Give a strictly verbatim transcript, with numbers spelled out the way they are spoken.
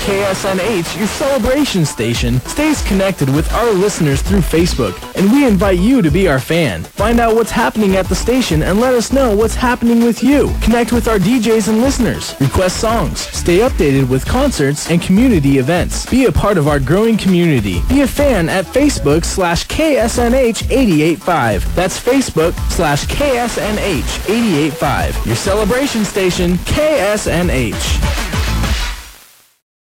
K S N H, your celebration station, stays connected with our listeners through Facebook, and we invite you to be our fan. Find out what's happening at the station and let us know what's happening with you. Connect with our D Js and listeners. Request songs. Stay updated with concerts and community events. Be a part of our growing community. Be a fan at Facebook slash K S N H eighty-eight point five. That's Facebook slash K S N H eighty-eight point five. Your celebration station, K S N H.